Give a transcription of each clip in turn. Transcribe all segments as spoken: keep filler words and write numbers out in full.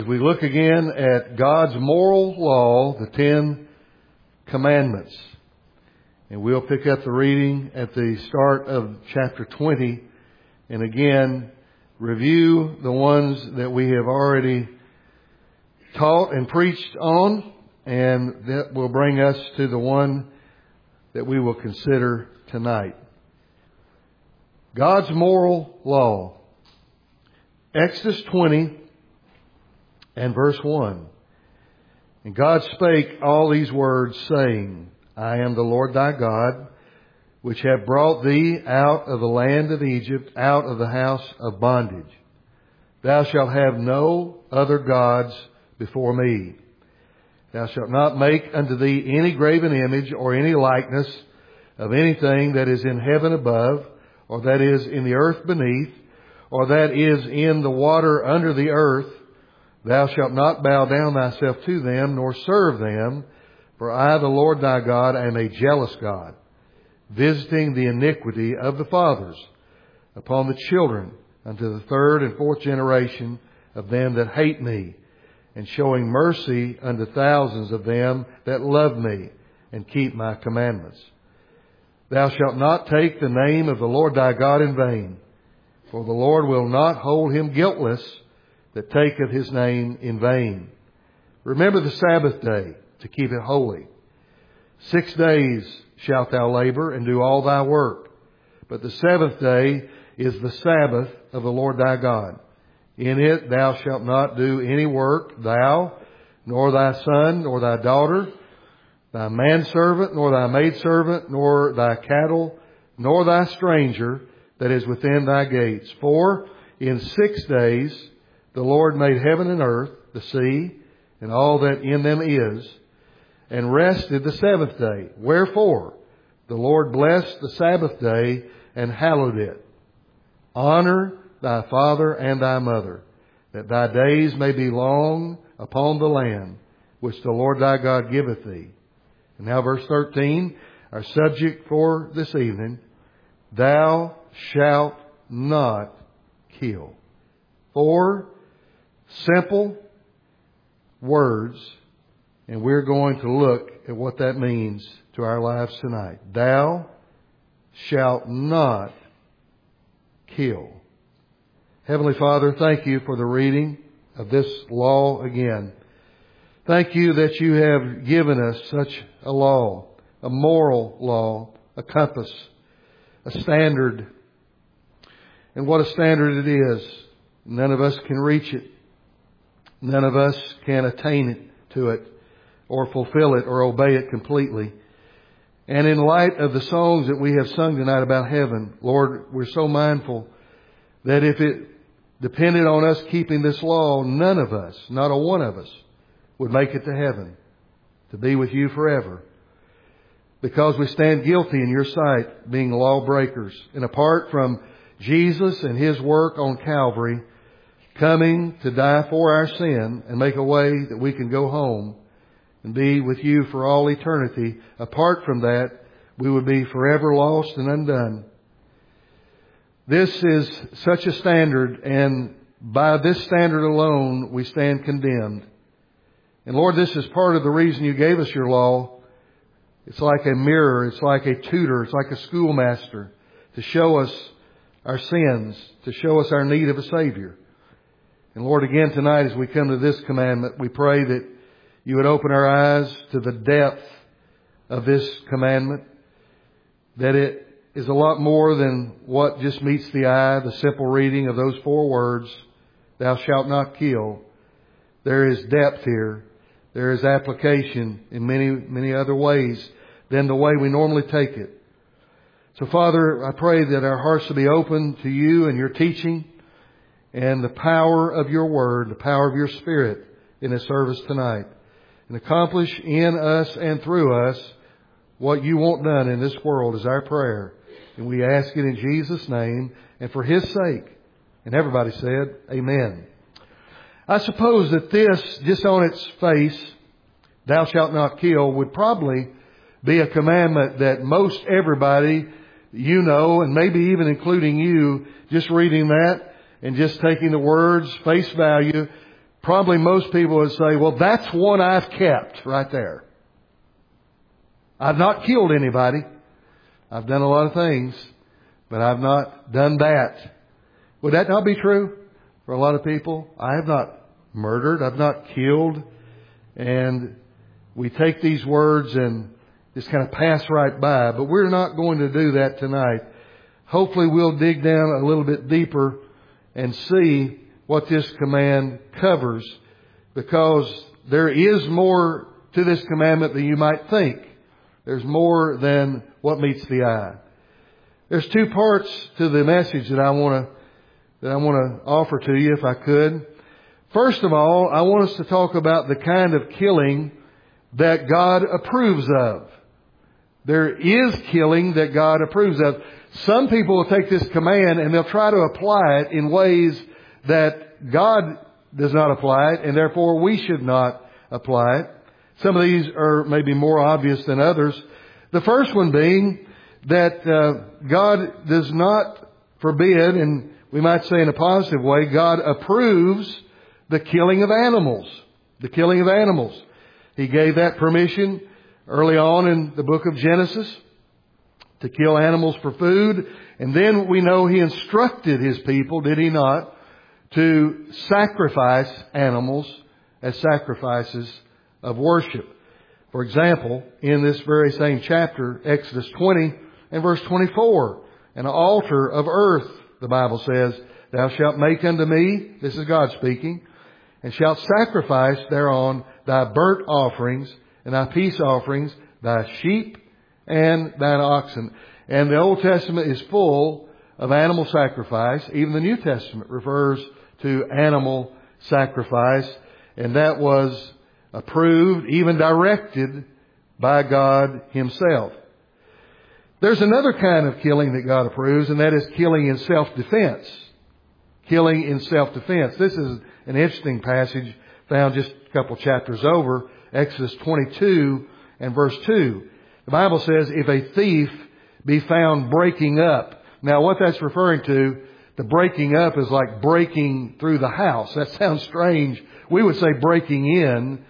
We look again at God's moral law, the Ten Commandments. And we'll pick up the reading at the start of chapter twenty. And again, review the ones that we have already taught and preached on. And that will bring us to the one that we will consider tonight. God's moral law. Exodus twenty. And verse one. And God spake all these words, saying, I am the Lord thy God, which have brought thee out of the land of Egypt, out of the house of bondage. Thou shalt have no other gods before me. Thou shalt not make unto thee any graven image or any likeness of anything that is in heaven above, or that is in the earth beneath, or that is in the water under the earth. Thou shalt not bow down thyself to them, nor serve them, for I, the Lord thy God, am a jealous God, visiting the iniquity of the fathers upon the children unto the third and fourth generation of them that hate me, and showing mercy unto thousands of them that love me and keep my commandments. Thou shalt not take the name of the Lord thy God in vain, for the Lord will not hold him guiltless that taketh his name in vain. Remember the Sabbath day to keep it holy. Six days shalt thou labor and do all thy work. But the seventh day is the Sabbath of the Lord thy God. In it thou shalt not do any work, thou, nor thy son, nor thy daughter, thy manservant, nor thy maidservant, nor thy cattle, nor thy stranger that is within thy gates. For in six days the Lord made heaven and earth, the sea, and all that in them is, and rested the seventh day. Wherefore the Lord blessed the Sabbath day and hallowed it. Honor thy father and thy mother, that thy days may be long upon the land which the Lord thy God giveth thee. And now verse thirteen, our subject for this evening. Thou shalt not kill. Four simple words, and we're going to look at what that means to our lives tonight. Thou shalt not kill. Heavenly Father, thank you for the reading of this law again. Thank you that you have given us such a law, a moral law, a compass, a standard. And what a standard it is. None of us can reach it. None of us can attain it to it or fulfill it or obey it completely. And in light of the songs that we have sung tonight about heaven, Lord, we're so mindful that if it depended on us keeping this law, none of us, not a one of us, would make it to heaven to be with you forever. Because we stand guilty in your sight, being lawbreakers. And apart from Jesus and his work on Calvary, coming to die for our sin and make a way that we can go home and be with you for all eternity. Apart from that, we would be forever lost and undone. This is such a standard, and by this standard alone, we stand condemned. And Lord, this is part of the reason you gave us your law. It's like a mirror. It's like a tutor. It's like a schoolmaster to show us our sins, to show us our need of a Savior. And Lord, again tonight as we come to this commandment, we pray that you would open our eyes to the depth of this commandment, that it is a lot more than what just meets the eye, the simple reading of those four words, thou shalt not kill. There is depth here. There is application in many, many other ways than the way we normally take it. So Father, I pray that our hearts will be open to you and your teaching and the power of your word, the power of your Spirit in this service tonight. And accomplish in us and through us what you want done in this world is our prayer. And we ask it in Jesus' name and for his sake. And everybody said, amen. I suppose that this, just on its face, thou shalt not kill, would probably be a commandment that most everybody you know, and maybe even including you, just reading that and just taking the words face value, probably most people would say, well, that's one I've kept right there. I've not killed anybody. I've done a lot of things, but I've not done that. Would that not be true for a lot of people? I have not murdered. I've not killed. And we take these words and just kind of pass right by. But we're not going to do that tonight. Hopefully we'll dig down a little bit deeper and see what this command covers, because there is more to this commandment than you might think. There's more than what meets the eye. There's two parts to the message that I want to that I want to offer to you, if I could. First of all, I want us to talk about the kind of killing that God approves of. There is killing that God approves of. Some people will take this command and they'll try to apply it in ways that God does not apply it, and therefore we should not apply it. Some of these are maybe more obvious than others. The first one being that uh, God does not forbid, and we might say in a positive way, God approves the killing of animals. The killing of animals. He gave that permission early on in the book of Genesis to kill animals for food. And then we know He instructed His people, did He not, to sacrifice animals as sacrifices of worship. For example, in this very same chapter, Exodus twenty and verse twenty-four, an altar of earth, the Bible says, thou shalt make unto me, this is God speaking, and shalt sacrifice thereon thy burnt offerings and thy peace offerings, thy sheep and thine oxen. And the Old Testament is full of animal sacrifice. Even the New Testament refers to animal sacrifice. And that was approved, even directed by God Himself. There's another kind of killing that God approves, and that is killing in self-defense. Killing in self-defense. This is an interesting passage found just a couple chapters over, Exodus twenty-two and verse two. The Bible says, if a thief be found breaking up. Now what that's referring to, the breaking up is like breaking through the house. That sounds strange. We would say breaking in,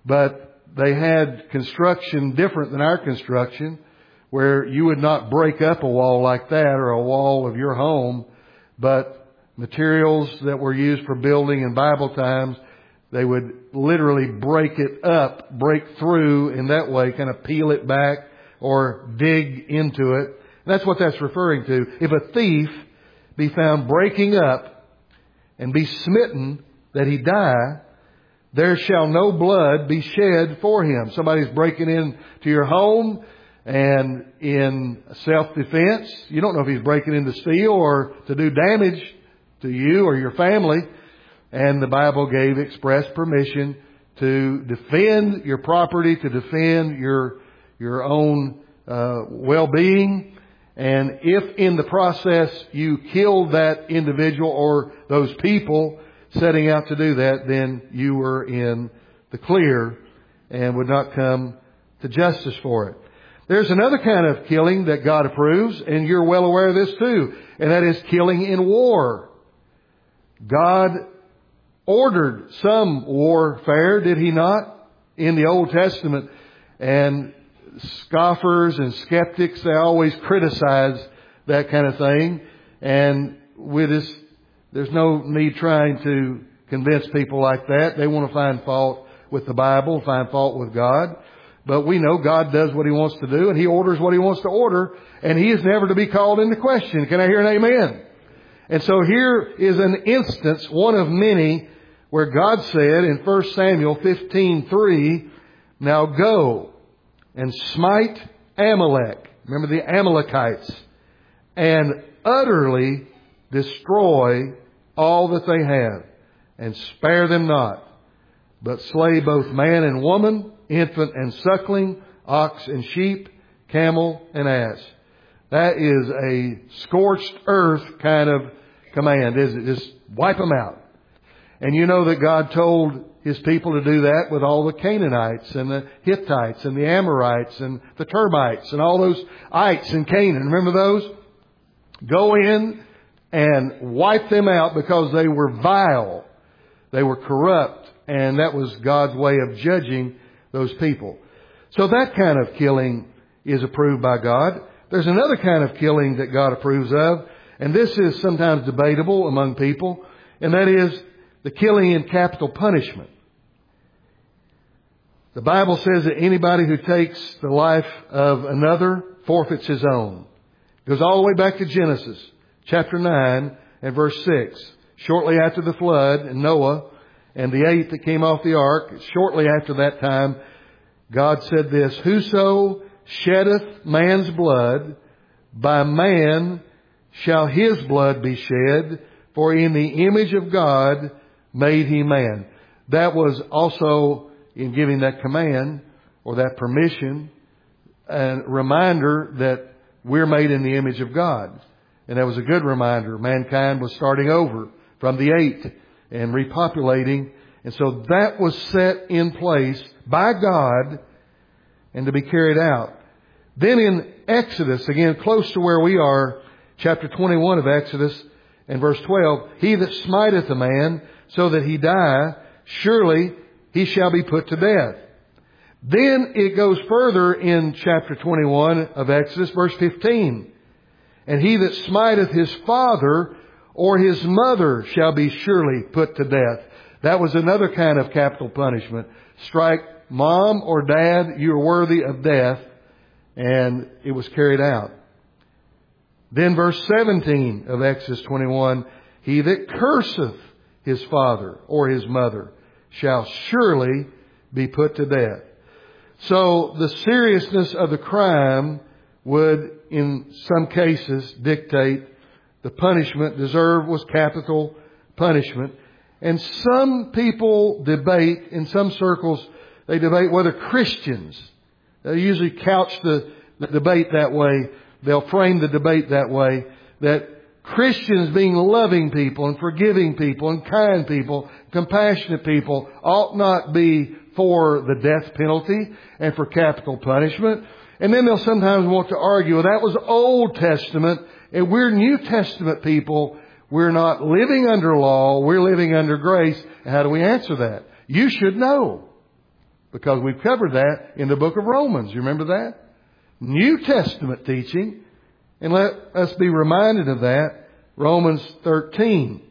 but they had construction different than our construction, where you would not break up a wall like that or a wall of your home, but materials that were used for building in Bible times, they would literally break it up, break through in that way, kind of peel it back or dig into it. And that's what that's referring to. If a thief be found breaking up and be smitten that he die, there shall no blood be shed for him. Somebody's breaking into your home, and in self-defense, you don't know if he's breaking in to steal or to do damage to you or your family. And the Bible gave express permission to defend your property, to defend your your own uh, well-being. And if in the process you killed that individual or those people setting out to do that, then you were in the clear and would not come to justice for it. There's another kind of killing that God approves, and you're well aware of this too, and that is killing in war. God ordered some warfare, did He not, in the Old Testament? And scoffers and skeptics, they always criticize that kind of thing. And we just, there's no need trying to convince people like that. They want to find fault with the Bible, find fault with God. But we know God does what He wants to do, and He orders what He wants to order, and He is never to be called into question. Can I hear an amen? And so here is an instance, one of many, where God said in First Samuel fifteen three, now go and smite Amalek. Remember the Amalekites. And utterly destroy all that they have, and spare them not, but slay both man and woman, infant and suckling, ox and sheep, camel and ass. That is a scorched earth kind of command, isn't it? Just wipe them out. And you know that God told His people to do that with all the Canaanites and the Hittites and the Amorites and the Termites and all those ites in Canaan. Remember those? Go in and wipe them out because they were vile. They were corrupt, and that was God's way of judging those people. So that kind of killing is approved by God. There's another kind of killing that God approves of, and this is sometimes debatable among people, and that is the killing in capital punishment. The Bible says that anybody who takes the life of another forfeits his own. It goes all the way back to Genesis chapter nine and verse six. Shortly after the flood and Noah and the eight that came off the ark, shortly after that time, God said this, "Whoso sheddeth man's blood, by man shall his blood be shed, for in the image of God made he man." That was also, in giving that command or that permission, a reminder that we're made in the image of God. And that was a good reminder. Mankind was starting over from the eight and repopulating. And so that was set in place by God and to be carried out. Then in Exodus, again, close to where we are, chapter twenty-one of Exodus and verse twelve, "He that smiteth a man so that he die, surely he shall be put to death." Then it goes further in chapter twenty-one of Exodus, verse fifteen. "And he that smiteth his father or his mother shall be surely put to death." That was another kind of capital punishment. Strike mom or dad, you are worthy of death. And it was carried out. Then verse seventeen of Exodus twenty-one, "He that curseth his father or his mother shall surely be put to death." So the seriousness of the crime would, in some cases, dictate the punishment deserved was capital punishment. And some people debate, in some circles, they debate whether Christians, they usually couch the, the debate that way, they'll frame the debate that way, that Christians, being loving people and forgiving people and kind people, compassionate people, ought not be for the death penalty and for capital punishment. And then they'll sometimes want to argue, well, that was Old Testament and we're New Testament people. We're not living under law. We're living under grace. How do we answer that? You should know, because we've covered that in the book of Romans. You remember that? New Testament teaching. And let us be reminded of that. Romans thirteen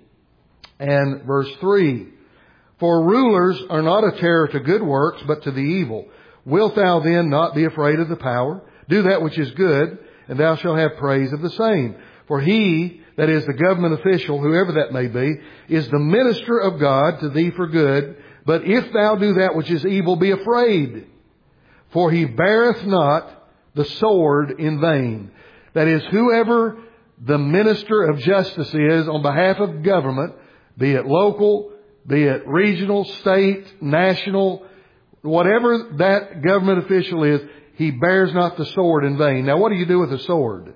and verse three. "For rulers are not a terror to good works, but to the evil. Wilt thou then not be afraid of the power? Do that which is good, and thou shalt have praise of the same. For he, that is the government official, whoever that may be, is the minister of God to thee for good. But if thou do that which is evil, be afraid. For he beareth not the sword in vain." That is, whoever the minister of justice is on behalf of government, be it local, be it regional, state, national, whatever that government official is, he bears not the sword in vain. Now, what do you do with a sword?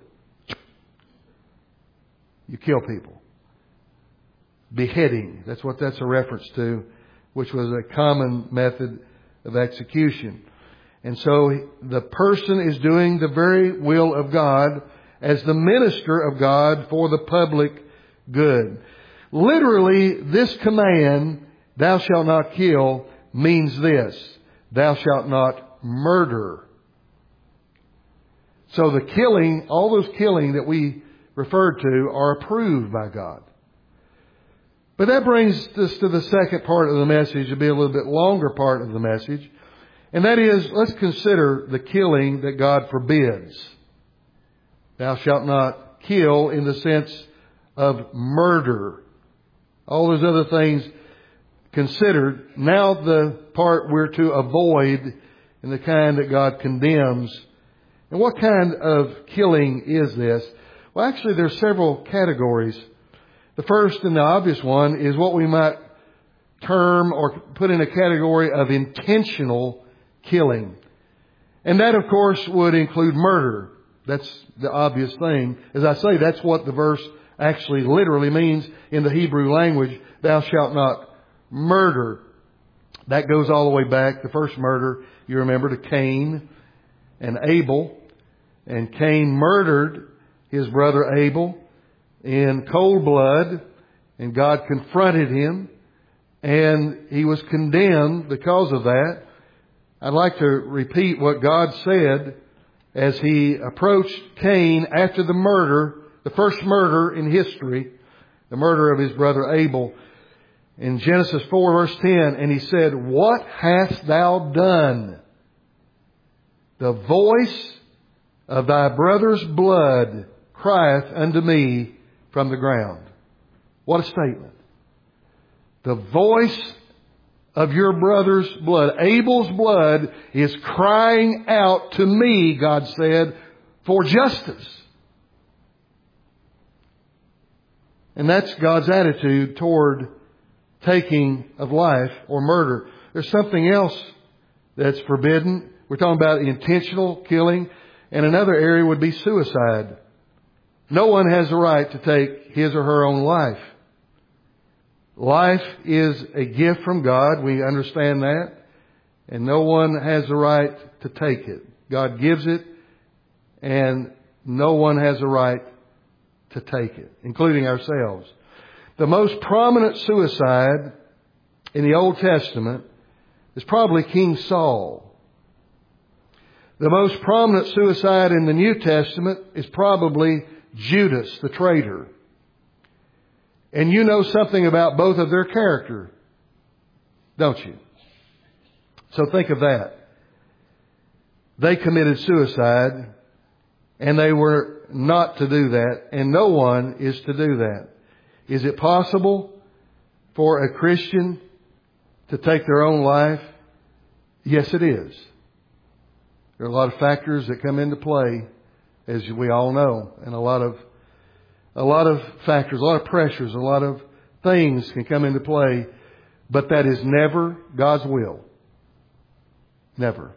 You kill people. Beheading. That's what that's a reference to, which was a common method of execution. And so the person is doing the very will of God as the minister of God for the public good. Literally, this command, "Thou shalt not kill," means this: thou shalt not murder. So the killing, all those killing that we referred to, are approved by God. But that brings us to the second part of the message, to be a little bit longer part of the message. And that is, let's consider the killing that God forbids. Thou shalt not kill in the sense of murder. All those other things considered. Now the part we're to avoid, and the kind that God condemns. And what kind of killing is this? Well, actually, there's several categories. The first and the obvious one is what we might term or put in a category of intentional killing. And that, of course, would include murder. That's the obvious thing. As I say, that's what the verse actually literally means in the Hebrew language. Thou shalt not murder. That goes all the way back. The first murder, you remember, to Cain and Abel. And Cain murdered his brother Abel in cold blood. And God confronted him and he was condemned because of that. I'd like to repeat what God said as he approached Cain after the murder, the first murder in history, the murder of his brother Abel. In Genesis four verse ten, and he said, "What hast thou done? The voice of thy brother's blood crieth unto me from the ground." What a statement. The voice of your brother's blood, Abel's blood, is crying out to me, God said, for justice. And that's God's attitude toward taking of life or murder. There's something else that's forbidden. We're talking about intentional killing. And another area would be suicide. No one has the right to take his or her own life. Life is a gift from God. We understand that. And no one has the right to take it. God gives it, and no one has the right to take it, including ourselves. The most prominent suicide in the Old Testament is probably King Saul. The most prominent suicide in the New Testament is probably Judas, the traitor. And you know something about both of their character, don't you? So think of that. They committed suicide, and they were not to do that, and no one is to do that. Is it possible for a Christian to take their own life? Yes, it is. There are a lot of factors that come into play, as we all know, and a lot of a lot of factors, a lot of pressures, a lot of things can come into play, but that is never God's will. Never.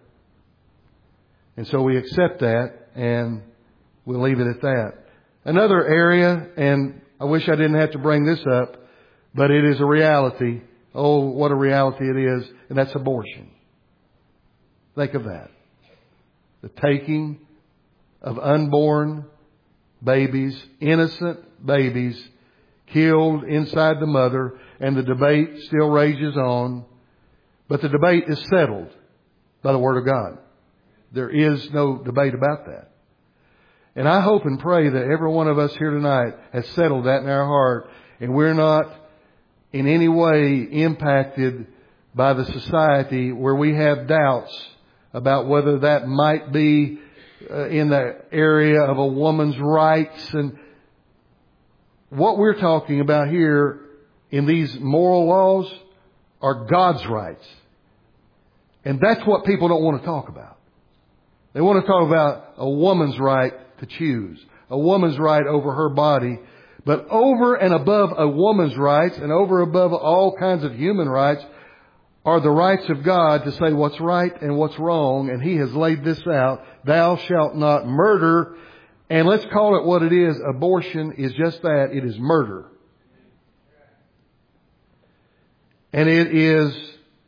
And so we accept that, and we'll leave it at that. Another area, and I wish I didn't have to bring this up, but it is a reality. Oh, what a reality it is, and that's abortion. Think of that. The taking of unborn babies, innocent babies, killed inside the mother, and the debate still rages on. But the debate is settled by the Word of God. There is no debate about that. And I hope and pray that every one of us here tonight has settled that in our heart, and we're not in any way impacted by the society where we have doubts about whether that might be uh, in the area of a woman's rights. And what we're talking about here in these moral laws are God's rights. And that's what people don't want to talk about. They want to talk about a woman's right to choose, a woman's right over her body. But over and above a woman's rights and over and above all kinds of human rights are the rights of God to say what's right and what's wrong. And He has laid this out. Thou shalt not murder. And let's call it what it is. Abortion is just that. It is murder. And it is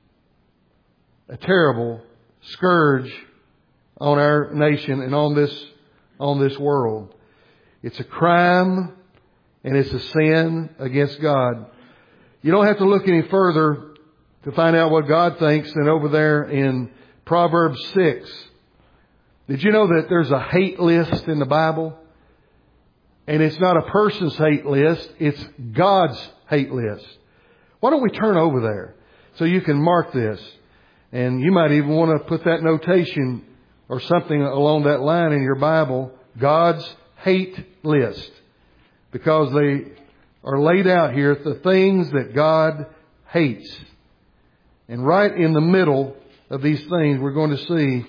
a terrible scourge on our nation and on this, on this world. It's a crime and it's a sin against God. You don't have to look any further to find out what God thinks than over there in Proverbs six. Did you know that there's a hate list in the Bible? And it's not a person's hate list. It's God's hate list. Why don't we turn over there so you can mark this? And you might even want to put that notation or something along that line in your Bible. God's hate list. Because they are laid out here, the things that God hates. And right in the middle of these things, we're going to see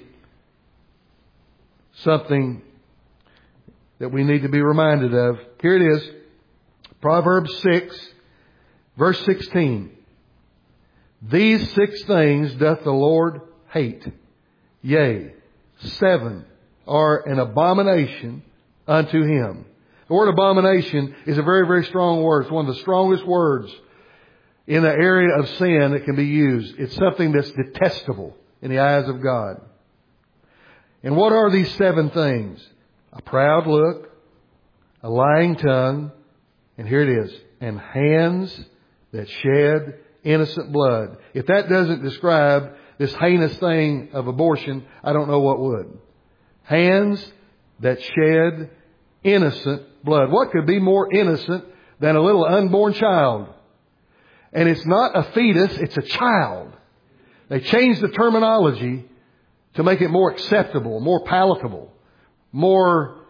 something that we need to be reminded of. Here it is. Proverbs six, verse sixteen. These six things doth the Lord hate. Yea, seven are an abomination unto Him. The word abomination is a very, very strong word. It's one of the strongest words in the area of sin that can be used. It's something that's detestable in the eyes of God. And what are these seven things? A proud look, a lying tongue, and here it is, and hands that shed innocent blood. If that doesn't describe this heinous thing of abortion, I don't know what would. Hands that shed innocent blood. What could be more innocent than a little unborn child? And it's not a fetus, it's a child. They changed the terminology to make it more acceptable, more palatable, more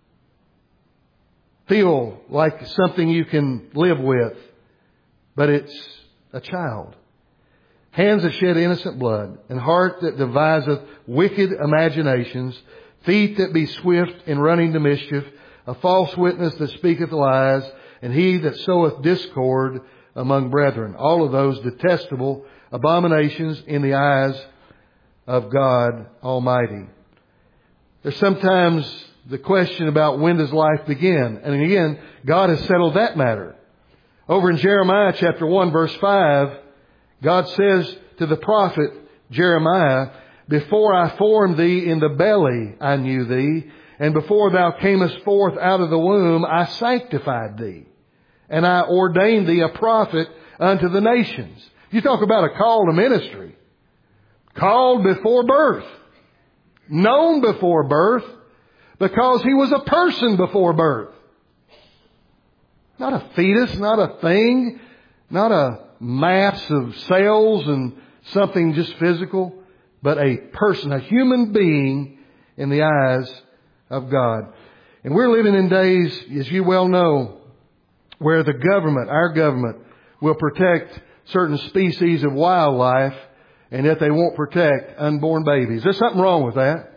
feel like something you can live with. But it's a child. Hands that shed innocent blood, and heart that deviseth wicked imaginations, feet that be swift in running to mischief, a false witness that speaketh lies, and he that soweth discord among brethren. All of those detestable abominations in the eyes of God Almighty. There's sometimes the question about when does life begin? And again, God has settled that matter. Over in Jeremiah chapter one verse five, God says to the prophet Jeremiah, before I formed thee in the belly, I knew thee. And before thou camest forth out of the womb, I sanctified thee. And I ordained thee a prophet unto the nations. You talk about a call to ministry. Called before birth. Known before birth. Because he was a person before birth. Not a fetus, not a thing. Not a mass of cells and something just physical. But a person, a human being in the eyes of God. And we're living in days, as you well know, where the government, our government, will protect certain species of wildlife, and yet they won't protect unborn babies. There's something wrong with that.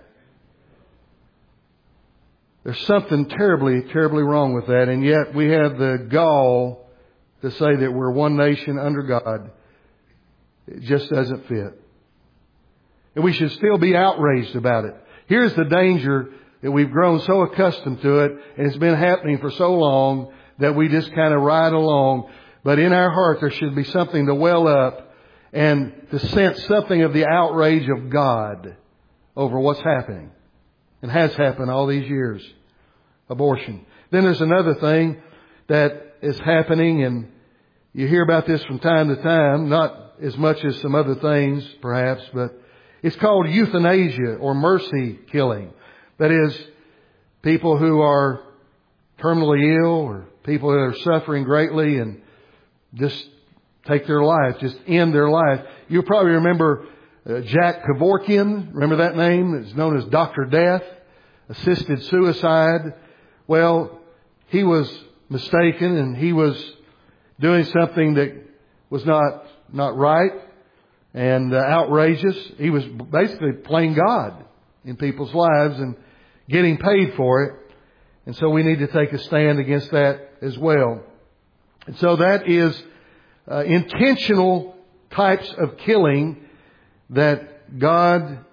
There's something terribly, terribly wrong with that, and yet we have the gall to say that we're one nation under God. It just doesn't fit. And we should still be outraged about it. Here's the danger, that we've grown so accustomed to it, and it's been happening for so long that we just kind of ride along. But in our heart there should be something to well up and to sense something of the outrage of God over what's happening and has happened all these years. Abortion. Then there's another thing that is happening, and you hear about this from time to time, not as much as some other things perhaps, but it's called euthanasia or mercy killing. That is, people who are terminally ill or people who are suffering greatly and just take their life, just end their life. You'll probably remember uh, Jack Kevorkian. Remember that name? It's known as Doctor Death. Assisted suicide. Well, he was mistaken and he was doing something that was not, not right and uh, outrageous. He was basically playing God in people's lives and getting paid for it. And so we need to take a stand against that as well. And so that is uh, intentional types of killing that God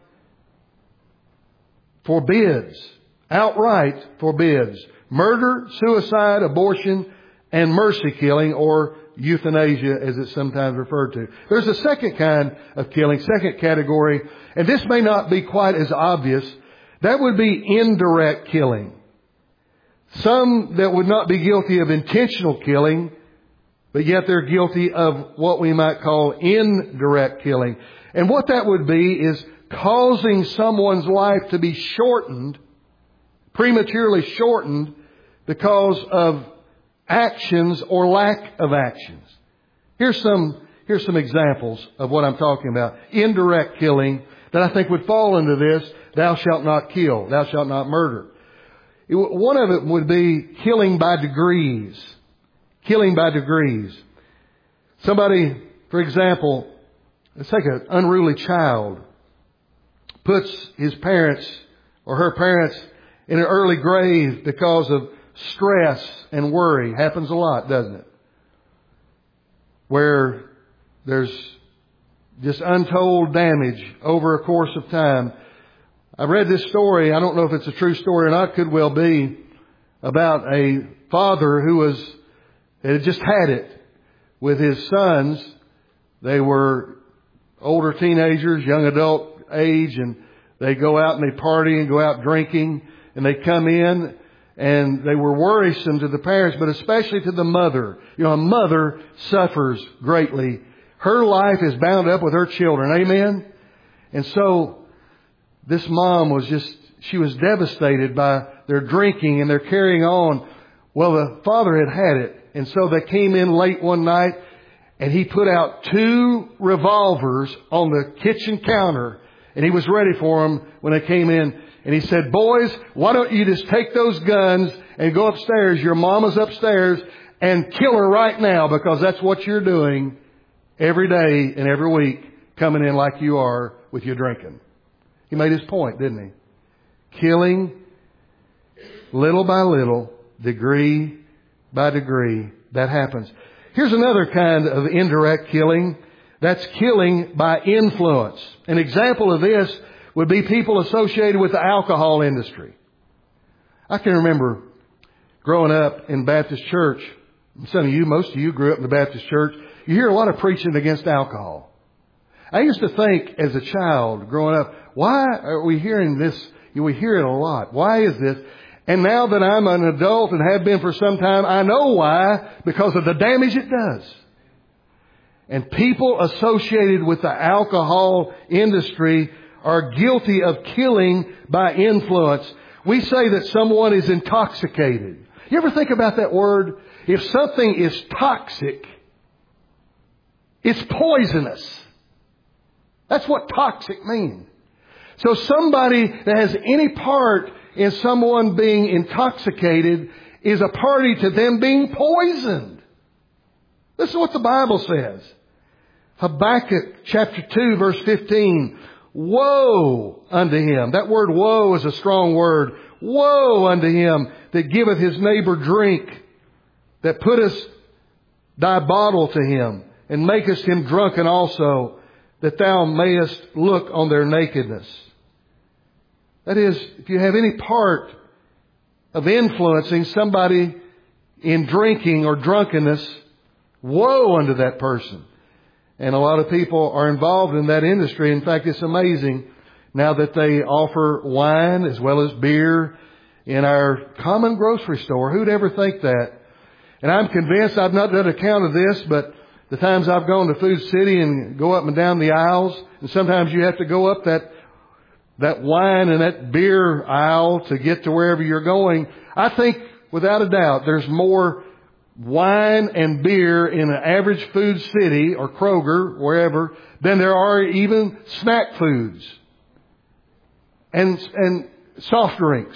forbids, outright forbids. Murder, suicide, abortion, and mercy killing, or euthanasia as it's sometimes referred to. There's a second kind of killing, second category, and this may not be quite as obvious. That would be indirect killing. Some that would not be guilty of intentional killing, but yet they're guilty of what we might call indirect killing. And what that would be is causing someone's life to be shortened, prematurely shortened, because of actions or lack of actions. Here's some, here's some examples of what I'm talking about. Indirect killing that I think would fall into this. Thou shalt not kill. Thou shalt not murder. It, one of it would be killing by degrees. Killing by degrees. Somebody, for example, let's take an unruly child, puts his parents or her parents in an early grave because of stress and worry. Happens a lot, doesn't it? Where there's just untold damage over a course of time. I read this story, I don't know if it's a true story or not, could well be, about a father who was, had just had it with his sons. They were older teenagers, young adult age, and they go out and they party and go out drinking, and they come in and they were worrisome to the parents, but especially to the mother. You know, a mother suffers greatly Her life is bound up with her children. Amen? And so this mom was just, she was devastated by their drinking and their carrying on. Well, the father had had it. And so they came in late one night and he put out two revolvers on the kitchen counter. And he was ready for them when they came in. And he said, boys, why don't you just take those guns and go upstairs. Your mama's upstairs, and kill her right now, because that's what you're doing every day and every week, coming in like you are with your drinking. He made his point, didn't he? Killing little by little, degree by degree. That happens. Here's another kind of indirect killing. That's killing by influence. An example of this would be people associated with the alcohol industry. I can remember growing up in Baptist church. Some of you, most of you grew up in the Baptist church. You hear a lot of preaching against alcohol. I used to think as a child growing up, why are we hearing this? We hear it a lot. Why is this? And now that I'm an adult and have been for some time, I know why, because of the damage it does. And people associated with the alcohol industry are guilty of killing by influence. We say that someone is intoxicated. You ever think about that word? If something is toxic, it's poisonous. That's what toxic means. So somebody that has any part in someone being intoxicated is a party to them being poisoned. This is what the Bible says. Habakkuk chapter two verse fifteen. Woe unto him. That word woe is a strong word. Woe unto him that giveth his neighbor drink, that putteth thy bottle to him, and makest him drunken also, that thou mayest look on their nakedness. That is, if you have any part of influencing somebody in drinking or drunkenness, woe unto that person. And a lot of people are involved in that industry. In fact, it's amazing now that they offer wine as well as beer in our common grocery store. Who'd ever think that? And I'm convinced, I've not done a count of this, but the times I've gone to Food City and go up and down the aisles, and sometimes you have to go up that that wine and that beer aisle to get to wherever you're going. I think, without a doubt, there's more wine and beer in an average Food City or Kroger, wherever, than there are even snack foods and and soft drinks.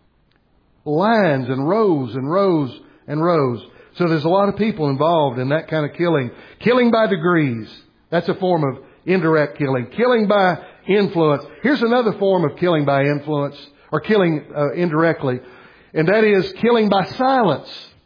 Lines and rows and rows and rows. So there's a lot of people involved in that kind of killing. Killing by degrees. That's a form of indirect killing. Killing by influence. Here's another form of killing by influence, or killing uh, indirectly, and that is killing by silence.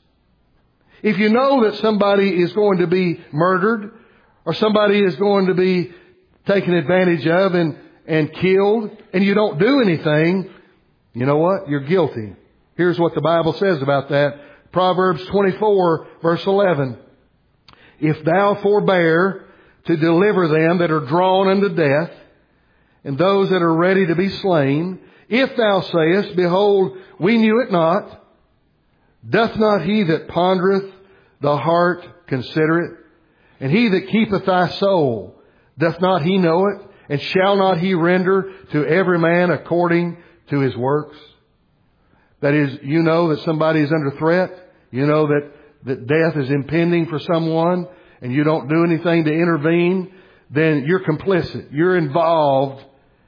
If you know that somebody is going to be murdered, or somebody is going to be taken advantage of and, and killed, and you don't do anything, you know what? You're guilty. Here's what the Bible says about that. Proverbs twenty-four, verse eleven. If thou forbear to deliver them that are drawn unto death, and those that are ready to be slain, if thou sayest, behold, we knew it not, doth not he that pondereth the heart consider it? And he that keepeth thy soul, doth not he know it? And shall not he render to every man according to his works? That is, you know that somebody is under threat. You know that, that death is impending for someone, and you don't do anything to intervene. Then you're complicit. You're involved.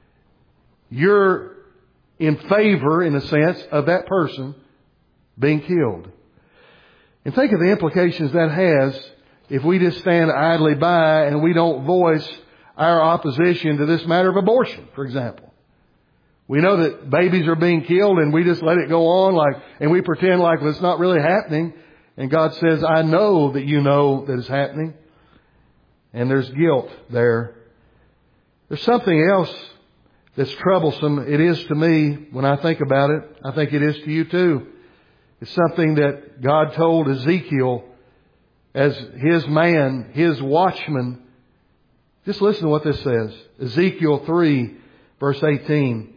You're in favor, in a sense, of that person being killed. And think of the implications that has if we just stand idly by and we don't voice our opposition to this matter of abortion, for example. We know that babies are being killed and we just let it go on like, and we pretend like it's not really happening. And God says, I know that you know that it's happening. And there's guilt there. There's something else that's troublesome. It is to me when I think about it. I think it is to you too. It's something that God told Ezekiel as his man, his watchman. Just listen to what this says. Ezekiel three, verse eighteen.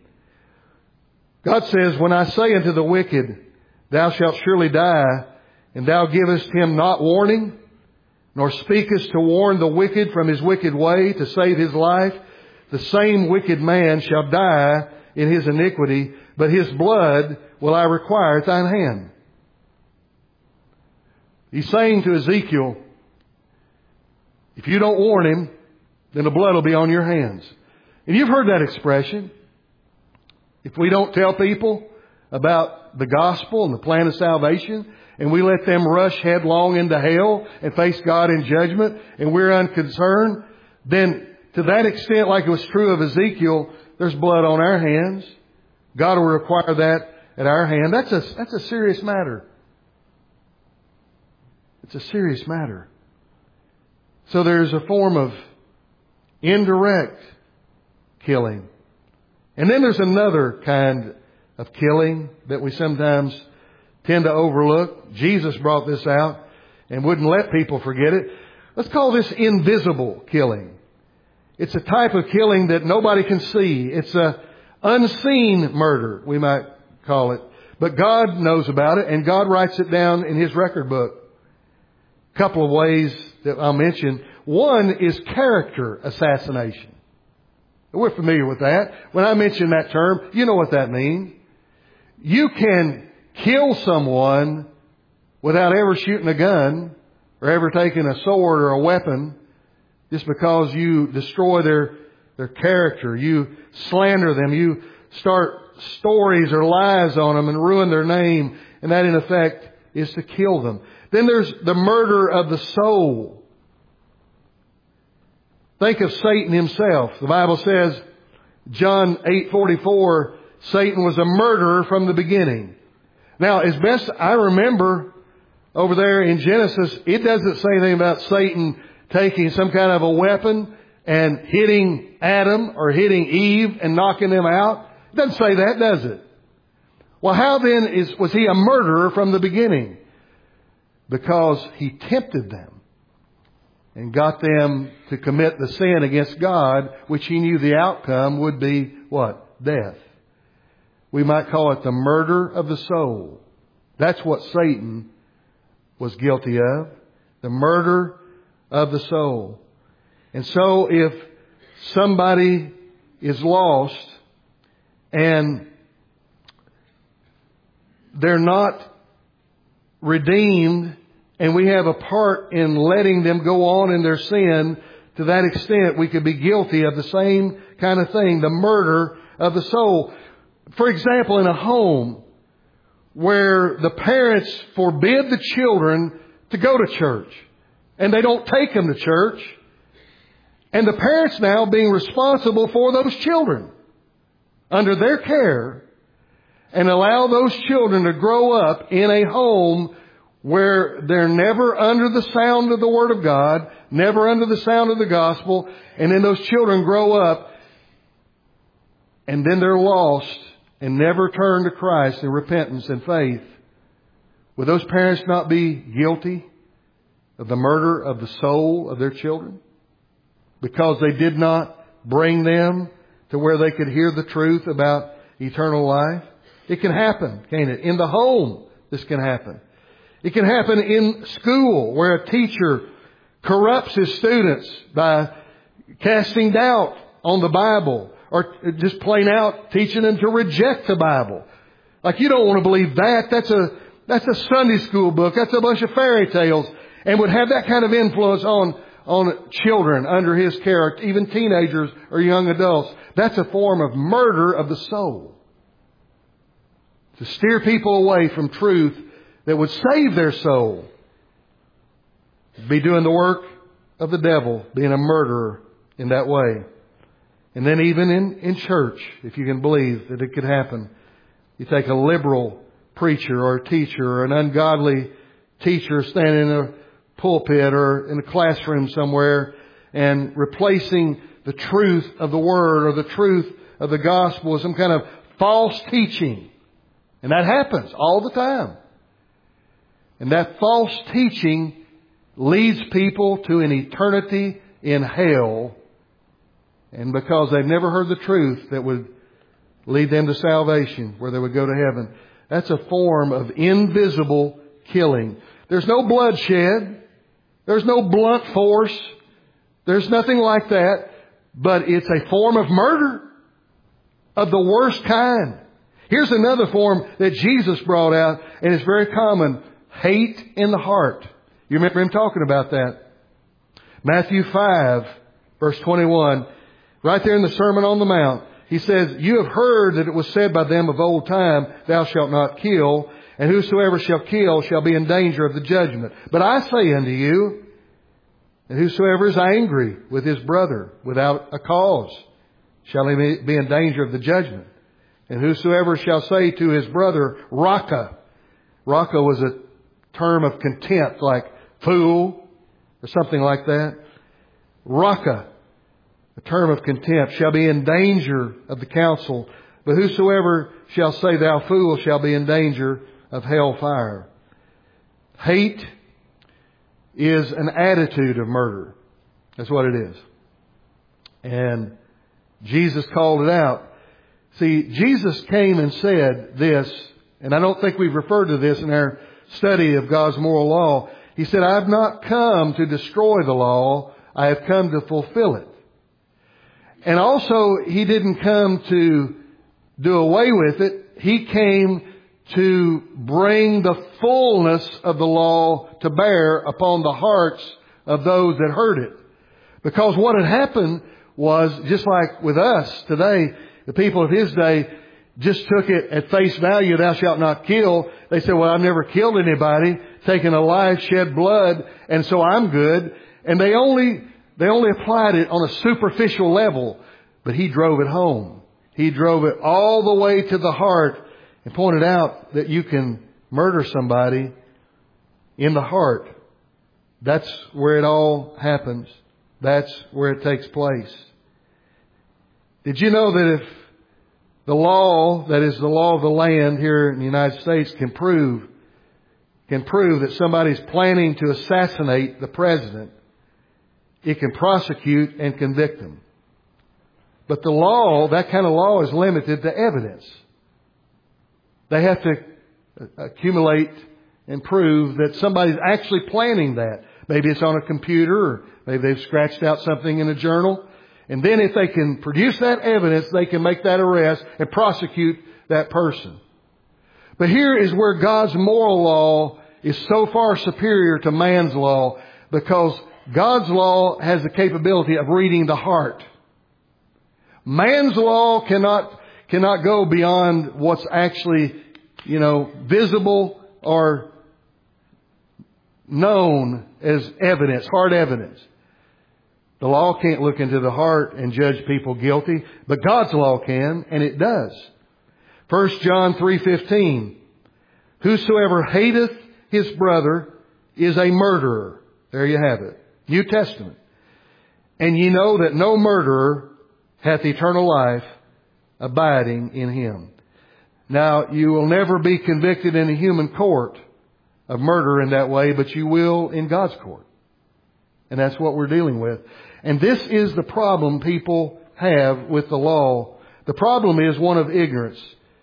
God says, when I say unto the wicked, thou shalt surely die, and thou givest him not warning, nor speakest to warn the wicked from his wicked way to save his life, the same wicked man shall die in his iniquity, but his blood will I require at thine hand. He's saying to Ezekiel, if you don't warn him, then the blood will be on your hands. And you've heard that expression. If we don't tell people about the gospel and the plan of salvation, and we let them rush headlong into hell and face God in judgment, and we're unconcerned, then to that extent, like it was true of Ezekiel, there's blood on our hands. God will require that at our hand. That's a, that's a serious matter. It's a serious matter. So there's a form of indirect killing. And then there's another kind of killing that we sometimes tend to overlook. Jesus brought this out and wouldn't let people forget it. Let's call this invisible killing. It's a type of killing that nobody can see. It's a unseen murder, we might call it. But God knows about it, and God writes it down in His record book. A couple of ways that I'll mention. One is character assassination. We're familiar with that. When I mention that term, you know what that means. You can kill someone without ever shooting a gun or ever taking a sword or a weapon, just because you destroy their, their character. You slander them. You start stories or lies on them and ruin their name. And that, in effect, is to kill them. Then there's the murder of the soul. Think of Satan himself. The Bible says, John eight forty-four, Satan was a murderer from the beginning. Now, as best I remember, over there in Genesis, it doesn't say anything about Satan taking some kind of a weapon and hitting Adam or hitting Eve and knocking them out. It doesn't say that, does it? Well, how then is was he a murderer from the beginning? Because he tempted them and got them to commit the sin against God, which he knew the outcome would be what? Death. We might call it the murder of the soul. That's what Satan was guilty of. The murder of the soul. And so if somebody is lost and they're not redeemed, and we have a part in letting them go on in their sin, to that extent we could be guilty of the same kind of thing, the murder of the soul. For example, in a home where the parents forbid the children to go to church, and they don't take them to church, and the parents now being responsible for those children under their care, and allow those children to grow up in a home where they're never under the sound of the Word of God, never under the sound of the gospel, and then those children grow up and then they're lost and never turn to Christ in repentance and faith. Would those parents not be guilty of the murder of the soul of their children? Because they did not bring them to where they could hear the truth about eternal life? It can happen, can't it? In the home, this can happen. It can happen in school where a teacher corrupts his students by casting doubt on the Bible, or just plain out teaching them to reject the Bible. Like, you don't want to believe that. That's a, that's a Sunday school book. That's a bunch of fairy tales. And would have that kind of influence on, on children under his care, even teenagers or young adults. That's a form of murder of the soul. To steer people away from truth that would save their soul. Be doing the work of the devil, being a murderer in that way. And then even in, in church, if you can believe that it could happen. You take a liberal preacher or a teacher or an ungodly teacher standing in a pulpit or in a classroom somewhere and replacing the truth of the Word or the truth of the gospel with some kind of false teaching. And that happens all the time. And that false teaching leads people to an eternity in hell. And because they've never heard the truth that would lead them to salvation, where they would go to heaven. That's a form of invisible killing. There's no bloodshed. There's no blunt force. There's nothing like that. But it's a form of murder of the worst kind. Here's another form that Jesus brought out, and it's very common. Hate in the heart. You remember him talking about that. Matthew five, verse twenty-one, right there in the Sermon on the Mount. He says, you have heard that it was said by them of old time, thou shalt not kill, and whosoever shall kill shall be in danger of the judgment. But I say unto you, that whosoever is angry with his brother without a cause shall he be in danger of the judgment. And whosoever shall say to his brother, Raka. Raka was a term of contempt, like fool, or something like that. Raka, a term of contempt, shall be in danger of the council. But whosoever shall say, thou fool, shall be in danger of hell fire. Hate is an attitude of murder. That's what it is. And Jesus called it out. See, Jesus came and said this, and I don't think we've referred to this in our study of God's moral law. He said, I have not come to destroy the law. I have come to fulfill it. And also, He didn't come to do away with it. He came to bring the fullness of the law to bear upon the hearts of those that heard it. Because what had happened was, just like with us today, the people of His day just took it at face value, thou shalt not kill. They said, well, I've never killed anybody, taken a life, shed blood, and so I'm good. And they only, they only applied it on a superficial level. But He drove it home. He drove it all the way to the heart and pointed out that you can murder somebody in the heart. That's where it all happens. That's where it takes place. Did you know that if the law, that is the law of the land here in the United States, can prove, can prove that somebody's planning to assassinate the president, it can prosecute and convict them. But the law, that kind of law, is limited to evidence. They have to accumulate and prove that somebody's actually planning that. Maybe it's on a computer, or maybe they've scratched out something in a journal. And then if they can produce that evidence, they can make that arrest and prosecute that person. But here is where God's moral law is so far superior to man's law, because God's law has the capability of reading the heart. Man's law cannot cannot go beyond what's actually, you know, visible or known as evidence, hard evidence. The law can't look into the heart and judge people guilty, but God's law can, and it does. First John three fifteen. Whosoever hateth his brother is a murderer. There you have it. New Testament. And ye know that no murderer hath eternal life abiding in him. Now, you will never be convicted in a human court of murder in that way, but you will in God's court. And that's what we're dealing with. And this is the problem people have with the law. The problem is one of ignorance.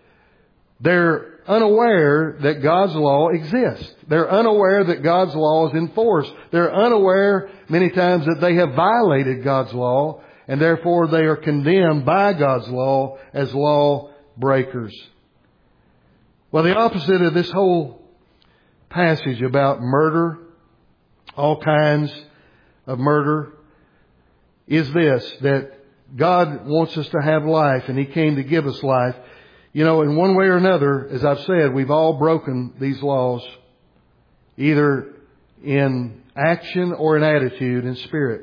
They're unaware that God's law exists. They're unaware that God's law is enforced. They're unaware many times that they have violated God's law, and therefore they are condemned by God's law as law breakers. Well, the opposite of this whole passage about murder, all kinds of murder, is this, that God wants us to have life, and He came to give us life. You know, in one way or another, as I've said, we've all broken these laws, either in action or in attitude and spirit.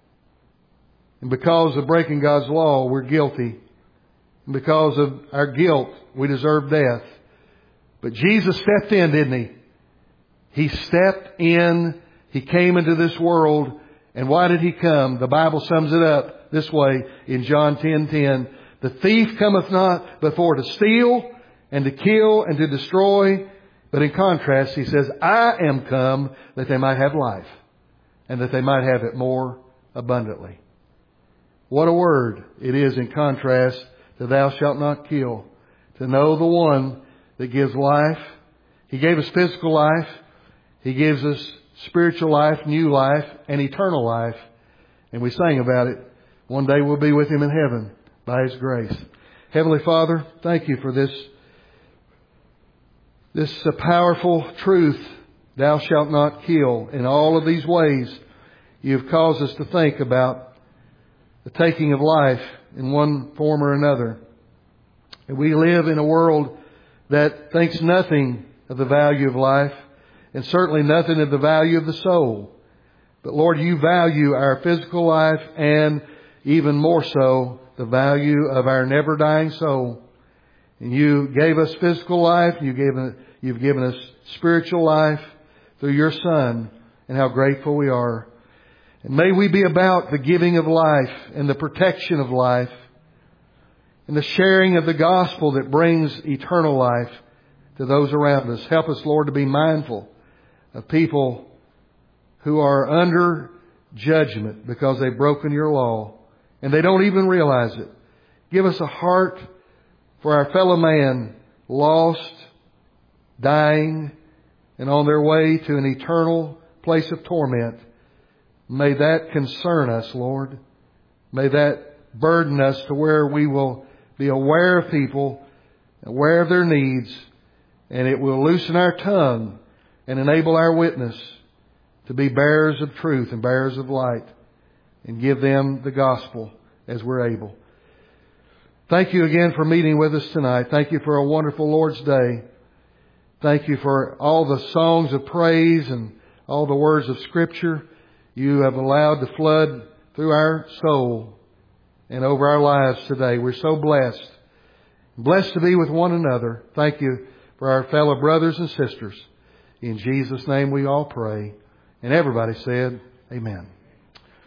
And because of breaking God's law, we're guilty. And because of our guilt, we deserve death. But Jesus stepped in, didn't He? He stepped in. He came into this world. And why did He come? The Bible sums it up this way in John ten ten. The thief cometh not but for to steal and to kill and to destroy. But in contrast, He says, I am come that they might have life, and that they might have it more abundantly. What a word it is in contrast to thou shalt not kill. To know the one that gives life. He gave us physical life. He gives us spiritual life, new life, and eternal life. And we sang about it. One day we'll be with Him in heaven by His grace. Heavenly Father, thank You for this, this uh, powerful truth. Thou shalt not kill. In all of these ways, You've caused us to think about the taking of life in one form or another. And we live in a world that thinks nothing of the value of life, and certainly nothing of the value of the soul. But Lord, You value our physical life, and even more so, the value of our never-dying soul. And You gave us physical life, You gave, You've given us spiritual life through Your Son, and how grateful we are. And may we be about the giving of life and the protection of life and the sharing of the gospel that brings eternal life to those around us. Help us, Lord, to be mindful of people who are under judgment because they've broken Your law and they don't even realize it. Give us a heart for our fellow man, lost, dying, and on their way to an eternal place of torment. May that concern us, Lord. May that burden us to where we will be aware of people, aware of their needs, and it will loosen our tongue and enable our witness to be bearers of truth and bearers of light and give them the gospel as we're able. Thank You again for meeting with us tonight. Thank You for a wonderful Lord's Day. Thank You for all the songs of praise and all the words of Scripture You have allowed to flood through our soul and over our lives today. We're so blessed. Blessed to be with one another. Thank You for our fellow brothers and sisters. In Jesus' name we all pray. And everybody said, Amen.